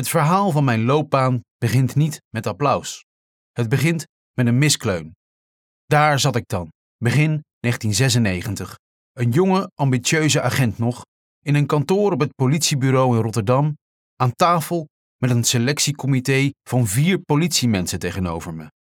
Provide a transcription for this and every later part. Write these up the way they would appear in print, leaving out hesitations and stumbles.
Het verhaal van mijn loopbaan begint niet met applaus. Het begint met een miskleun. Daar zat ik dan, begin 1996. Een jonge, ambitieuze agent nog, in een kantoor op het politiebureau in Rotterdam, aan tafel met een selectiecomité van 4 politiemensen tegenover me.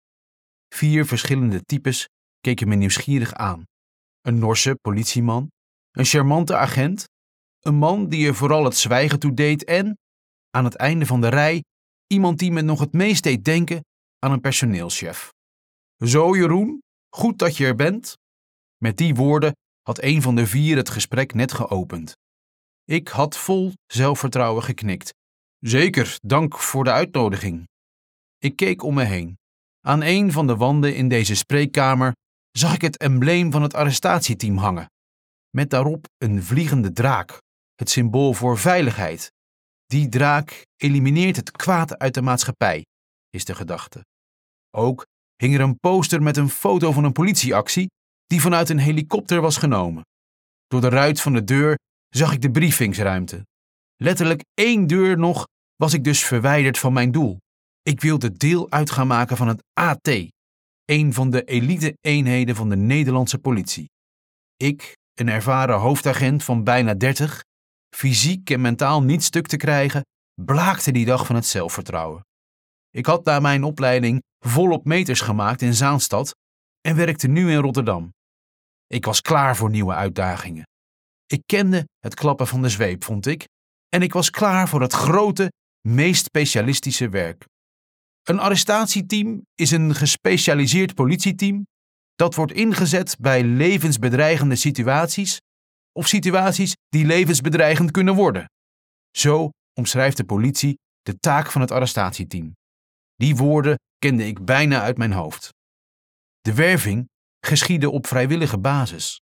4 verschillende types keken me nieuwsgierig aan. Een Norse politieman, een charmante agent, een man die er vooral het zwijgen toe deed en, aan het einde van de rij, iemand die me nog het meest deed denken aan een personeelschef. Zo Jeroen, goed dat je er bent. Met die woorden had een van de 4 het gesprek net geopend. Ik had vol zelfvertrouwen geknikt. Zeker, dank voor de uitnodiging. Ik keek om me heen. Aan een van de wanden in deze spreekkamer zag ik het embleem van het arrestatieteam hangen. Met daarop een vliegende draak, het symbool voor veiligheid. Die draak elimineert het kwaad uit de maatschappij, is de gedachte. Ook hing er een poster met een foto van een politieactie die vanuit een helikopter was genomen. Door de ruit van de deur zag ik de briefingsruimte. Letterlijk 1 deur nog was ik dus verwijderd van mijn doel. Ik wilde deel uit gaan maken van het AT, een van de elite-eenheden van de Nederlandse politie. Ik, een ervaren hoofdagent van bijna 30, fysiek en mentaal niet stuk te krijgen, blaakte die dag van het zelfvertrouwen. Ik had na mijn opleiding volop meters gemaakt in Zaanstad en werkte nu in Rotterdam. Ik was klaar voor nieuwe uitdagingen. Ik kende het klappen van de zweep, vond ik, en ik was klaar voor het grote, meest specialistische werk. Een arrestatieteam is een gespecialiseerd politieteam dat wordt ingezet bij levensbedreigende situaties of situaties die levensbedreigend kunnen worden. Zo omschrijft de politie de taak van het arrestatieteam. Die woorden kende ik bijna uit mijn hoofd. De werving geschiedde op vrijwillige basis.